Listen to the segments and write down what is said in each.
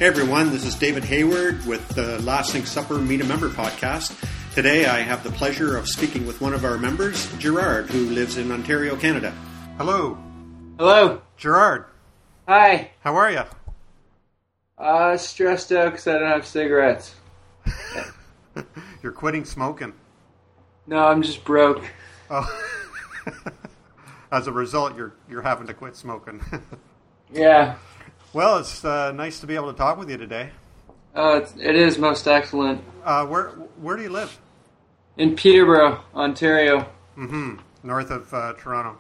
Hey everyone, this is David Hayward with the Lasting Supper Meet a Member podcast. Today I have the pleasure of speaking with one of our members, Gerard, who lives in Ontario, Canada. Hello. Hello. Gerard. Hi. How are you? Stressed out because I don't have cigarettes. You're quitting smoking. No, I'm just broke. Oh. As a result, you're having to quit smoking. Yeah. Well, it's nice to be able to talk with you today. It is most excellent. Where do you live? In Peterborough, Ontario. Mm-hmm. North of Toronto.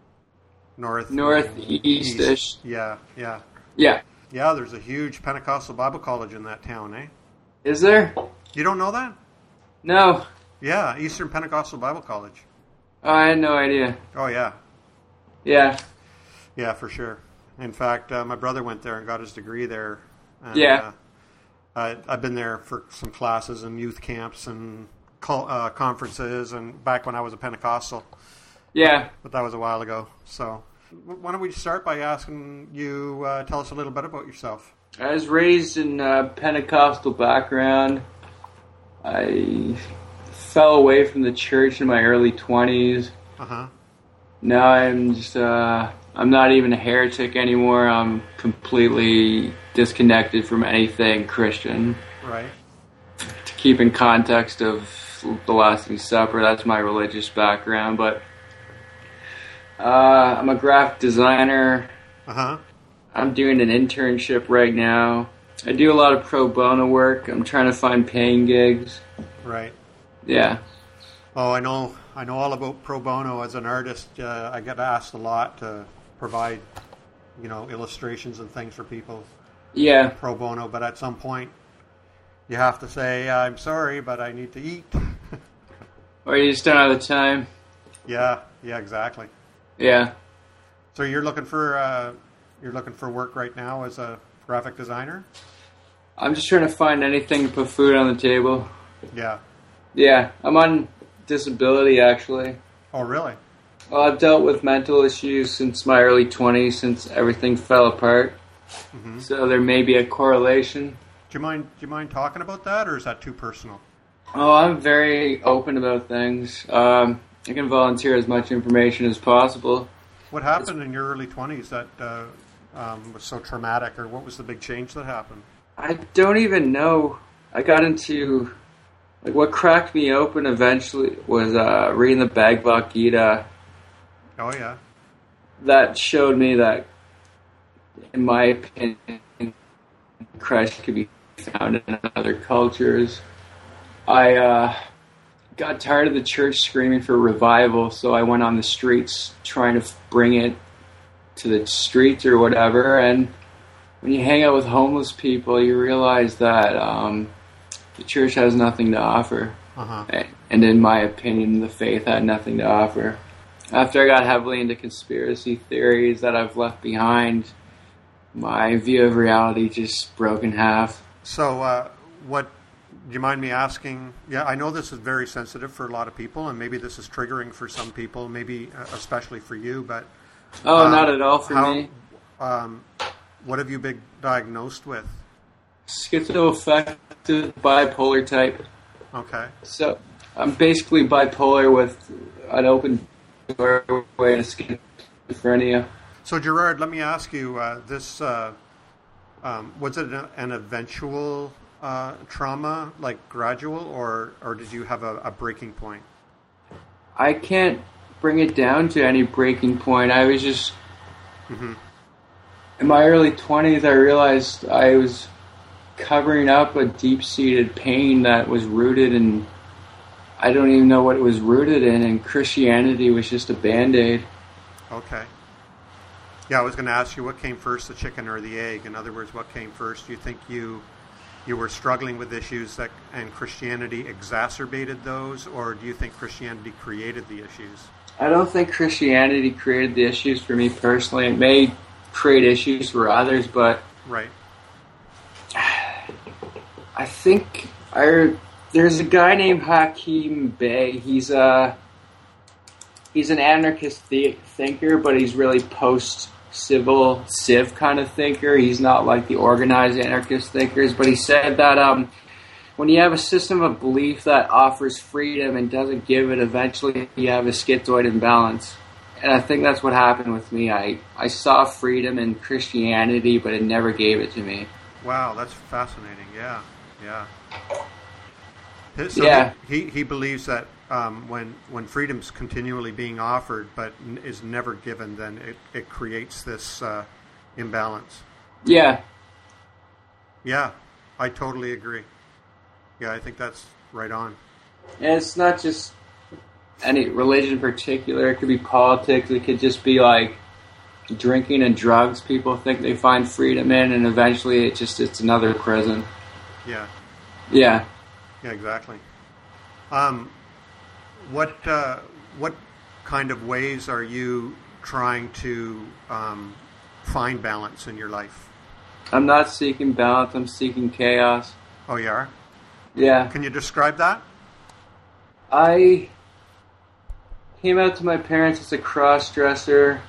Northeast-ish. Yeah. Yeah. Yeah, there's a huge Pentecostal Bible college in that town, eh? Is there? You don't know that? No. Yeah, Eastern Pentecostal Bible College. Oh, I had no idea. Oh, yeah. Yeah. Yeah, for sure. In fact, my brother went there and got his degree there. And, yeah. I've been there for some classes and youth camps and conferences, and back when I was a Pentecostal. Yeah. But that was a while ago. So why don't we start by asking you, tell us a little bit about yourself. I was raised in a Pentecostal background. I fell away from the church in my early 20s. Uh-huh. Now I'm just, I'm not even a heretic anymore. I'm completely disconnected from anything Christian. Right. To keep in context of the Lasting Supper, that's my religious background. But I'm a graphic designer. Uh-huh. I'm doing an internship right now. I do a lot of pro bono work. I'm trying to find paying gigs. Right. Yeah. Oh, I know all about pro bono. As an artist, I get asked a lot to provide, illustrations and things for people. Yeah. Pro bono, but at some point, you have to say, "I'm sorry, but I need to eat." Or you just don't have the time. Yeah, exactly. Yeah. So you're looking for work right now as a graphic designer? I'm just trying to find anything to put food on the table. Yeah. Yeah, I'm on disability, actually. Oh, really? Well, I've dealt with mental issues since my early 20s, since everything fell apart. Mm-hmm. So there may be a correlation. Do you mind talking about that, or is that too personal? Oh, I'm very open about things. I can volunteer as much information as possible. What happened in your early 20s that was so traumatic, or what was the big change that happened? I don't even know. I got into... what cracked me open eventually was reading the Bhagavad Gita. Oh, yeah. That showed me that, in my opinion, Christ could be found in other cultures. I got tired of the church screaming for revival, so I went on the streets trying to bring it to the streets or whatever. And when you hang out with homeless people, you realize that the church has nothing to offer. Uh-huh. And in my opinion, the faith had nothing to offer. After I got heavily into conspiracy theories that I've left behind, my view of reality just broke in half. So, do you mind me asking? Yeah, I know this is very sensitive for a lot of people, and maybe this is triggering for some people, maybe especially for you, but... Oh, not at all for me. What have you been diagnosed with? Schizoaffective bipolar type. Okay. So I'm basically bipolar with an open doorway to schizophrenia. So Gerard, let me ask you, this was it an eventual trauma, like gradual, or did you have a breaking point? I can't bring it down to any breaking point. I was just... Mm-hmm. In my early 20s, I realized I was covering up a deep-seated pain that was rooted in... I don't even know what it was rooted in, and Christianity was just a Band-Aid. Okay. Yeah, I was going to ask you, what came first, the chicken or the egg? In other words, what came first? Do you think you were struggling with issues and Christianity exacerbated those, or do you think Christianity created the issues? I don't think Christianity created the issues for me personally. It may create issues for others, but... Right. I think there's a guy named Hakim Bey. He's an anarchist thinker, but he's really civ kind of thinker. He's not like the organized anarchist thinkers, but he said that when you have a system of belief that offers freedom and doesn't give it, eventually you have a schizoid imbalance. And I think that's what happened with me. I saw freedom in Christianity, but it never gave it to me. Wow, that's fascinating. Yeah. So Yeah. He believes that when freedom's continually being offered but is never given, then it creates this imbalance. Yeah. Yeah, I totally agree. Yeah, I think that's right on. And it's not just any religion in particular. It could be politics. It could just be like drinking and drugs. People think they find freedom in, and eventually it's another prison. Yeah. Yeah. Yeah, exactly. What kind of ways are you trying to find balance in your life? I'm not seeking balance. I'm seeking chaos. Oh, you are? Yeah. Can you describe that? I came out to my parents as a cross-dresser.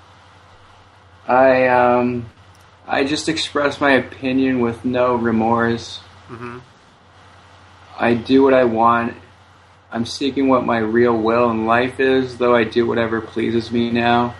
I just express my opinion with no remorse. Mm-hmm. I do what I want. I'm seeking what my real will in life is, though I do whatever pleases me now.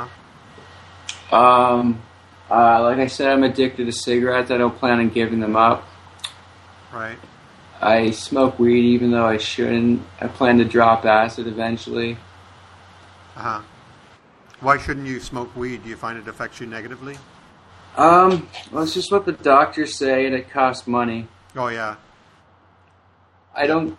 Uh-huh. Like I said, I'm addicted to cigarettes. I don't plan on giving them up. Right. I smoke weed even though I shouldn't. I plan to drop acid eventually. Uh-huh. Why shouldn't you smoke weed? Do you find it affects you negatively? Well, it's just what the doctors say, and it costs money. Oh, yeah. I don't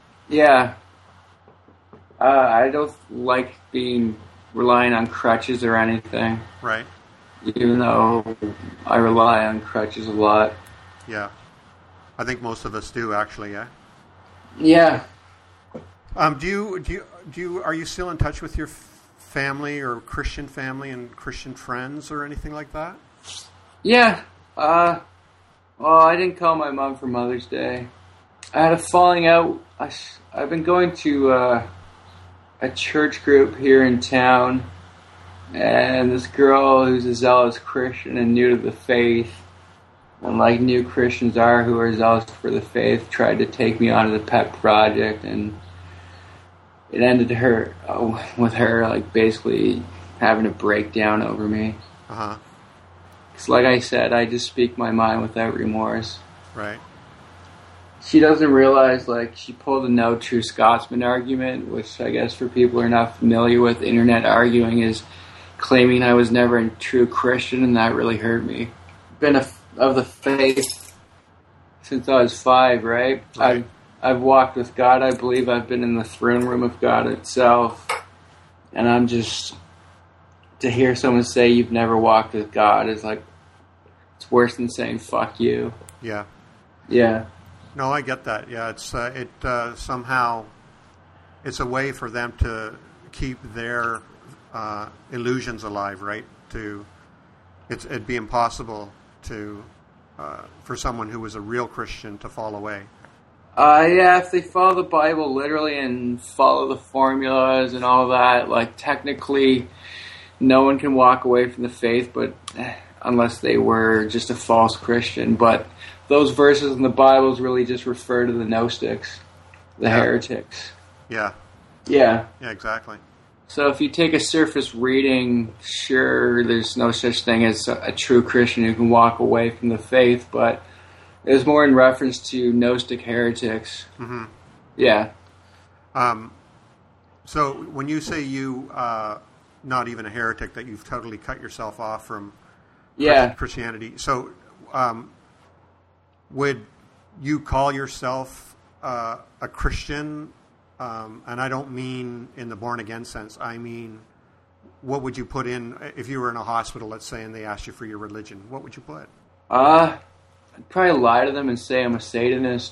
like relying on crutches or anything. Right. Even though I rely on crutches a lot. Yeah. I think most of us do, actually, yeah. Yeah. Are you still in touch with your family or Christian family and Christian friends or anything like that? Yeah. Well, I didn't call my mom for Mother's Day. I had a falling out. I've been going to a church group here in town, and this girl who's a zealous Christian and new to the faith, and like new Christians are who are zealous for the faith, tried to take me onto the pet project, and it ended with her like basically having a breakdown over me. Uh-huh. Because like I said, I just speak my mind without remorse. Right. She doesn't realize, like, she pulled a no true Scotsman argument, which I guess for people who are not familiar with internet arguing is claiming I was never a true Christian, and that really hurt me. Been of the faith since I was 5, right? I've walked with God. I believe I've been in the throne room of God itself. And I'm just, to hear someone say you've never walked with God is like, it's worse than saying fuck you. Yeah. Yeah. No, I get that. Yeah, it's somehow it's a way for them to keep their illusions alive, right? It'd be impossible to for someone who was a real Christian to fall away. Yeah, if they follow the Bible literally and follow the formulas and all that, like technically, no one can walk away from the faith, but unless they were just a false Christian, but. Those verses in the Bibles really just refer to the Gnostics, the heretics. Yeah. Yeah. Yeah, exactly. So if you take a surface reading, sure, there's no such thing as a true Christian who can walk away from the faith, but it was more in reference to Gnostic heretics. Mm-hmm. Yeah. So when you say you, not even a heretic, that you've totally cut yourself off from Christianity, so... would you call yourself a Christian? And I don't mean in the born-again sense. I mean, what would you put in, if you were in a hospital, let's say, and they asked you for your religion, what would you put? I'd probably lie to them and say I'm a Satanist.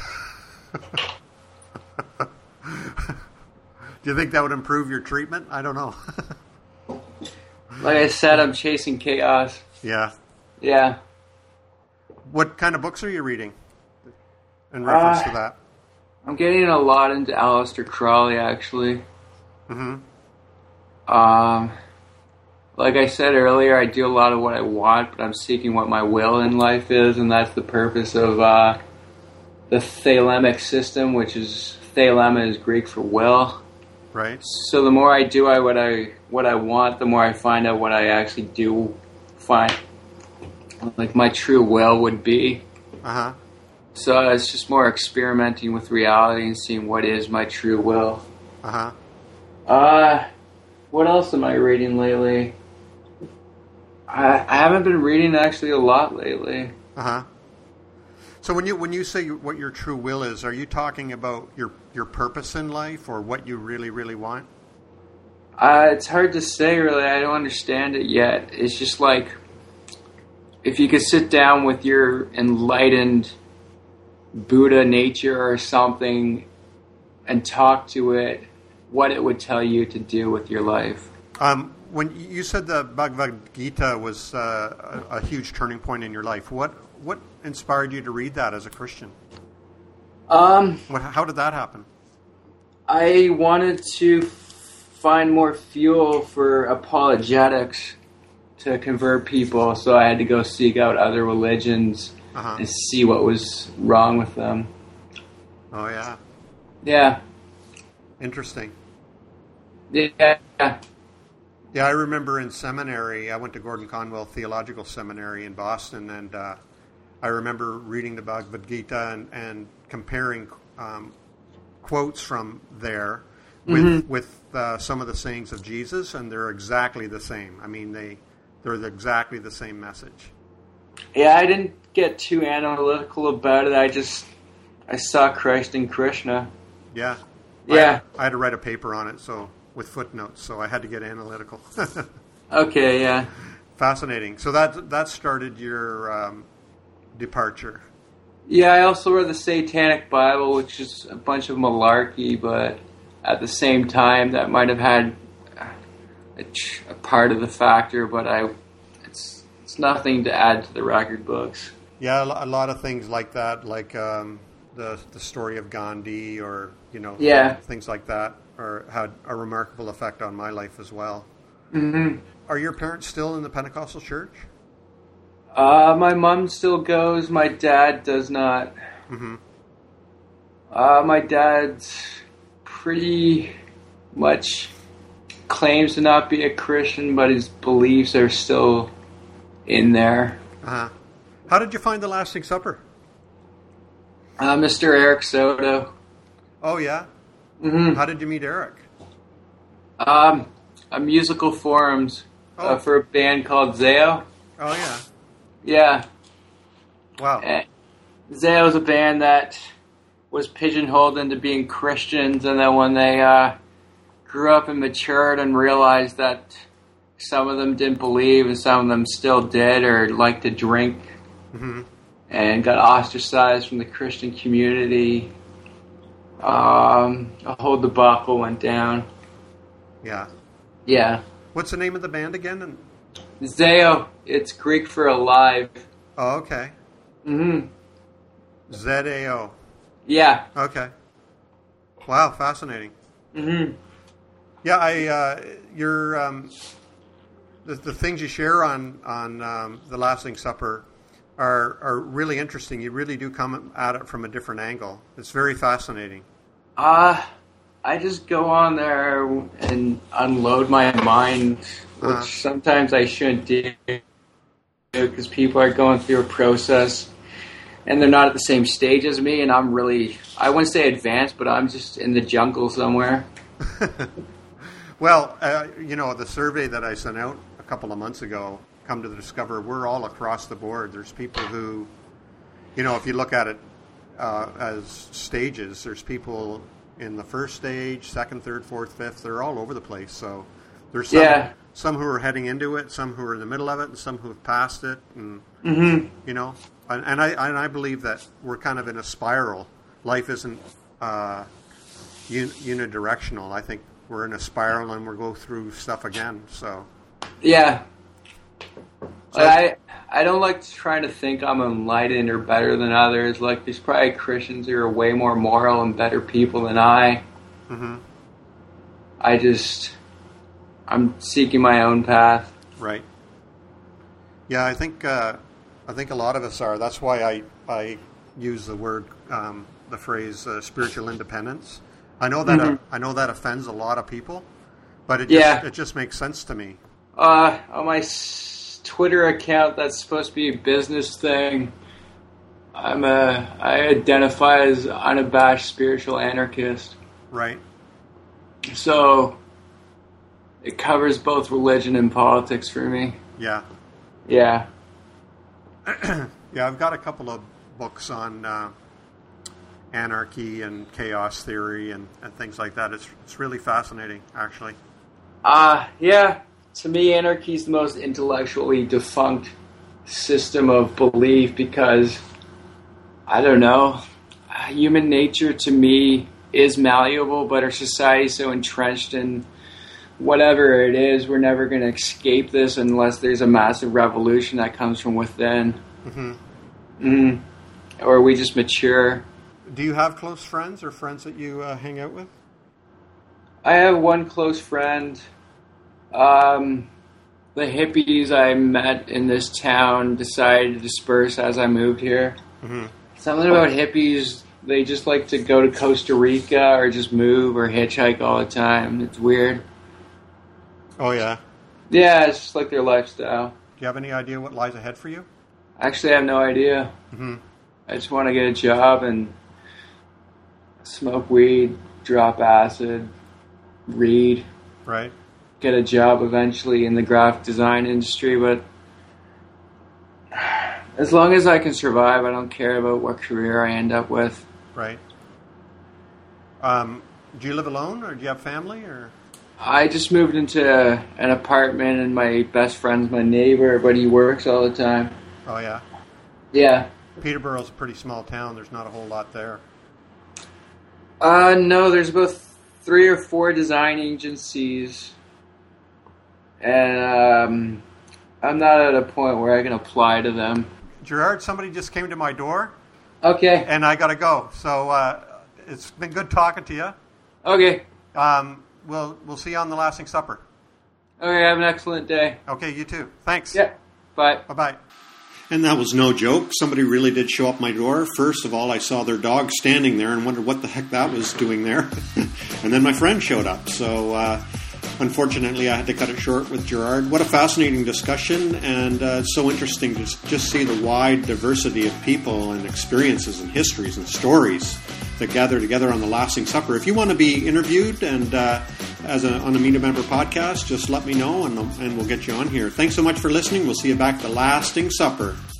Do you think that would improve your treatment? I don't know. Like I said, I'm chasing chaos. Yeah. Yeah. What kind of books are you reading in reference to that? I'm getting a lot into Aleister Crowley, actually. Mm-hmm. A like I said earlier, I do a lot of what I want, but I'm seeking what my will in life is, and that's the purpose of the thelemic system, which is thelema is Greek for will. Right. So the more I do what I want, the more I find out what I actually do find, like my true will would be. Uh-huh. So it's just more experimenting with reality and seeing what is my true will. Uh-huh. What else am I reading lately? I haven't been reading actually a lot lately. Uh-huh. So when you say what your true will is, are you talking about your purpose in life or what you really, really want? It's hard to say, really. I don't understand it yet. It's just like, if you could sit down with your enlightened Buddha nature or something and talk to it, what it would tell you to do with your life. When you said the Bhagavad Gita was a huge turning point in your life, what inspired you to read that as a Christian? How did that happen? I wanted to find more fuel for apologetics to convert people, so I had to go seek out other religions and see what was wrong with them. Oh, yeah. Yeah. Interesting. Yeah. Yeah, I remember in seminary, I went to Gordon Conwell Theological Seminary in Boston, and I remember reading the Bhagavad Gita and comparing quotes from there with some of the sayings of Jesus, and they're exactly the same. I mean, they're exactly the same message. Yeah, I didn't get too analytical about it. I saw Christ in Krishna. Yeah. Yeah. I had to write a paper on it, so with footnotes, so I had to get analytical. Okay, yeah. Fascinating. So that started your departure. Yeah, I also read the Satanic Bible, which is a bunch of malarkey, but at the same time, that might have had a part of the factor, but it's nothing to add to the record books. Yeah, a lot of things like that, like the story of Gandhi, or things like that, had a remarkable effect on my life as well. Mm-hmm. Are your parents still in the Pentecostal church? My mom still goes. My dad does not. Mm-hmm. My dad's pretty much claims to not be a Christian, but his beliefs are still in there. Uh-huh. How did you find the Lasting Supper? Mr. Eric Soto. Oh, yeah? Mm-hmm. How did you meet Eric? A musical forums for a band called Zao. Oh, yeah. Yeah. Wow. Zao was a band that was pigeonholed into being Christians, and then when they grew up and matured and realized that some of them didn't believe and some of them still did or liked to drink, and got ostracized from the Christian community, a whole debacle went down. Yeah. Yeah. What's the name of the band again? Zao. It's Greek for alive. Oh, okay. Mm-hmm. Z-A-O. Yeah. Okay. Wow, fascinating. Mm-hmm. Yeah, the things you share on the Lasting Supper are really interesting. You really do come at it from a different angle. It's very fascinating. I just go on there and unload my mind, which sometimes I shouldn't do because people are going through a process and they're not at the same stage as me, and I'm really, I wouldn't say advanced, but I'm just in the jungle somewhere. Well, the survey that I sent out a couple of months ago, come to discover we're all across the board. There's people who, if you look at it as stages, there's people in the first stage, second, third, fourth, fifth. They're all over the place. So there's some who are heading into it, some who are in the middle of it, and some who have passed it. And and I believe that we're kind of in a spiral. Life isn't unidirectional. I think we're in a spiral and we'll go through stuff again. So yeah. I don't like trying to think I'm enlightened or better than others. Like, there's probably Christians who are way more moral and better people than I. Mm-hmm. I'm seeking my own path. Right. Yeah, I think a lot of us are. That's why I use the word, the phrase spiritual independence. I know that I know that offends a lot of people, but it just makes sense to me. On my Twitter account, that's supposed to be a business thing. I identify as unabashed spiritual anarchist. Right. So it covers both religion and politics for me. Yeah. Yeah. Yeah, I've got a couple of books on anarchy and chaos theory and things like that. It's really fascinating, actually. Yeah. To me, anarchy is the most intellectually defunct system of belief because, I don't know, human nature to me is malleable, but our society is so entrenched in whatever it is, we're never going to escape this unless there's a massive revolution that comes from within. Or we just mature. Do you have close friends or friends that you hang out with? I have one close friend. The hippies I met in this town decided to disperse as I moved here. Something about hippies, they just like to go to Costa Rica or just move or hitchhike all the time. It's weird. Oh, yeah? Yeah, it's just like their lifestyle. Do you have any idea what lies ahead for you? Actually, I have no idea. I just want to get a job and smoke weed, drop acid, read. Right. Get a job eventually in the graphic design industry, but as long as I can survive, I don't care about what career I end up with. Right. Do you live alone, or do you have family, or? I just moved into an apartment, and my best friend's my neighbor, but he works all the time. Oh, yeah? Yeah. Peterborough's a pretty small town. There's not a whole lot there. No, there's about 3 or 4 design agencies. And I'm not at a point where I can apply to them. Gerard, somebody just came to my door. Okay. And I got to go. So it's been good talking to you. Okay. We'll see you on the Lasting Supper. Okay, have an excellent day. Okay, you too. Thanks. Yeah. Bye. Bye-bye. And that was no joke. Somebody really did show up my door. First of all, I saw their dog standing there and wondered what the heck that was doing there. And then my friend showed up. So unfortunately, I had to cut it short with Gerard. What a fascinating discussion, and it's so interesting to just see the wide diversity of people and experiences and histories and stories that gather together on the Lasting Supper. If you want to be interviewed and on a Meet a Member podcast, just let me know and we'll get you on here. Thanks so much for listening. We'll see you back at the Lasting Supper.